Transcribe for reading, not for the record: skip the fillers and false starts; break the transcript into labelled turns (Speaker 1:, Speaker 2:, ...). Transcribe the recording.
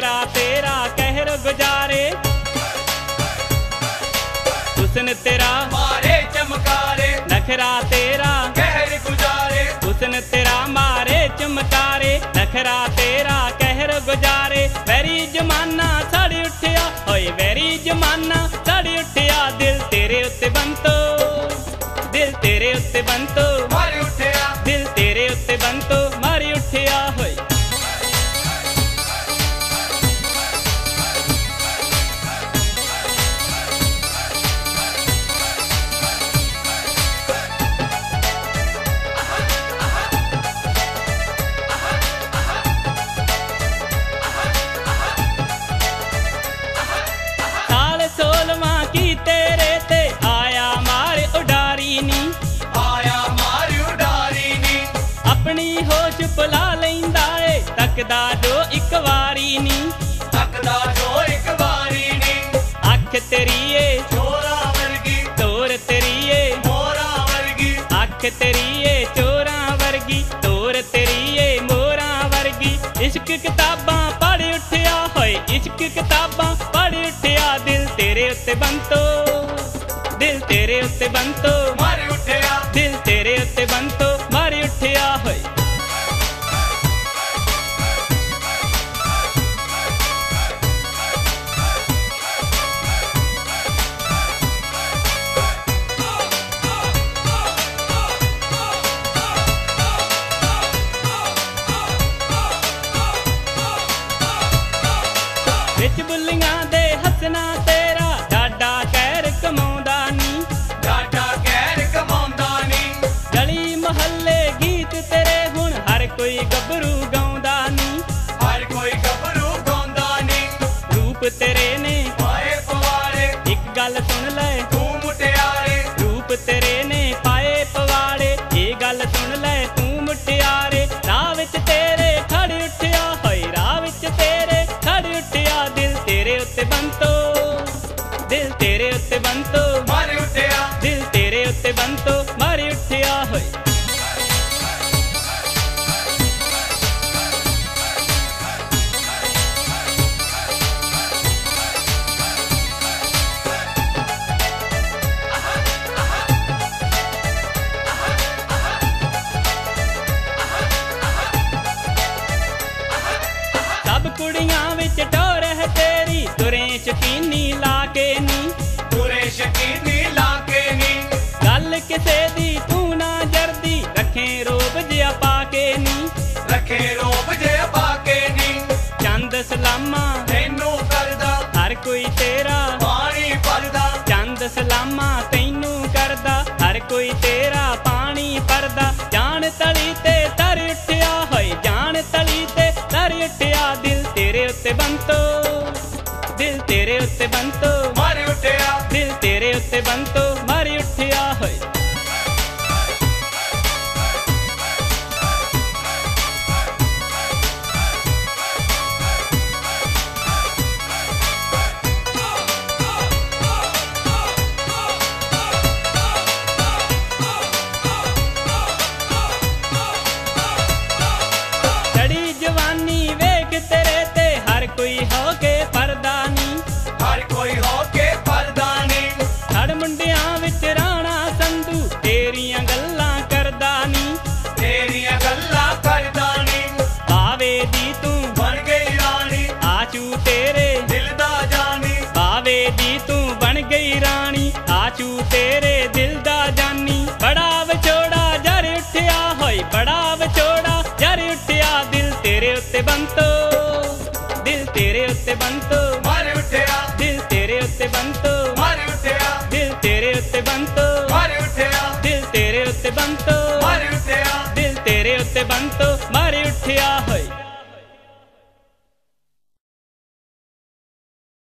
Speaker 1: नखरा तेरा कहर गुजारे, हुस्न तेरा
Speaker 2: मारे चमकारे,
Speaker 1: नखरा तेरा
Speaker 2: कहर गुजारे,
Speaker 1: हुस्न तेरा मारे चमकारे, नखरा तेरा कहर गुजारे। वैरी जमाना सड़ उठिया होए, वैरी जमाना सड़ उठिया, दिल तेरे उत्ते बंतो, दिल तेरे उत्ते बंतो
Speaker 2: मारे उठिया,
Speaker 1: दिल तेरे उत्ते बंतो मारी उठिया होए। साल 16वां की तेरे ते आया मार उडारी नी,
Speaker 2: आया मार उडारी नी,
Speaker 1: अपनी होश भुला लैंदा ए, तकदा जो इक वारी नी,
Speaker 2: तकदा जो एक बारी नी,
Speaker 1: अख तेरी ए
Speaker 2: चोरा वर्गी,
Speaker 1: तोर तेरी ए,
Speaker 2: मोरा वर्गी,
Speaker 1: अख तेरी ए चोरा वर्गी, तोर तेरी ए मोरा वर्गी। इश्क किताबां पढ़ उठिया होए, इश्क किताबां पढ़ उठिया, दिल तेरे उत्ते बंतो, दिल तेरे उत्ते बंतो,
Speaker 2: मारे उठिया,
Speaker 1: दिल तेरे उत्ते बंतो मारी उठिया होए। विच बुल्लियां दे हसना तेरा डाडा कहर कमाउंदा नी,
Speaker 2: डाटा कहर कमाउंदा नी,
Speaker 1: गली महल्ले गीत तेरे हुण हर कोई गबरू गाउंदा नी,
Speaker 2: हर कोई गबरू गाउंदा नी,
Speaker 1: रूप तेरे ने
Speaker 2: पाए पवाड़े,
Speaker 1: एक गल सुन ले,
Speaker 2: तू मुटियारे,
Speaker 1: रूप तेरे ने पाए पवाड़े, ये गल सुन ले तू मुटियारे। राह विच तेरे खड़ उठिया होए, राह विच तेरे खड़ उठिया, दिल तेरे उत्ते बंतो, दिल तेरे उत्ते बंतो,
Speaker 2: मारे उठिया,
Speaker 1: दिल तेरे उत्ते बंतो मारी उठिया होए। सब कुड़ियां विच टोर है तेरी, तुरे शकीनी लाके नी,
Speaker 2: तुरे शकीनी लाके नी,
Speaker 1: गल किसे दी तू ना जरदी, रखे रोब जिया पाके नी,
Speaker 2: रखे रोब जे पाके नी,
Speaker 1: चंद सलामा
Speaker 2: तैनू करदा,
Speaker 1: हर कोई तेरा,
Speaker 2: पानी भरदा,
Speaker 1: चंद सलामा तैनू करदा, हर कोई तेरा पानी भरदा। जान तली ते तर उठिया होए, जान तली ते तर उठिया, दिल तेरे उत्ते बंतो, दिल तेरे उत्ते बंतो,
Speaker 2: मारे उठिया,
Speaker 1: दिल तेरे उत्ते बंतो मारी उठिया होए। चढ़ी जवानी वेख तेरे ते हर कोई हो के परदा नी,
Speaker 2: हर कोई होके पर्दा नी,
Speaker 1: छड़ मुंडियां विच राणा संधू तेरियां गल्लां करदा नी,
Speaker 2: तेरियां गल्लां करदा नी,
Speaker 1: बावे दी तू
Speaker 2: बन गई रानी,
Speaker 1: आचू तेरे,
Speaker 2: दिल दा जानी,
Speaker 1: बावे दी तू बन गई रानी, आचू तेरे दिल दा जानी। बड़ा विछोड़ा जर उठिया होए, बड़ा विछोड़ा जर उठिया, दिल तेरे उत्ते बंतो, दिल तेरे उत्ते बंतो,
Speaker 2: मारे उठिया,
Speaker 1: दिल तेरे उत्ते बंतो,
Speaker 2: मारे उठिया,
Speaker 1: दिल तेरे उत्ते बंतो,
Speaker 2: मारे उठिया,
Speaker 1: दिल तेरे उत्ते बंतो,
Speaker 2: मारे उठिया,
Speaker 1: दिल तेरे उत्ते बंतो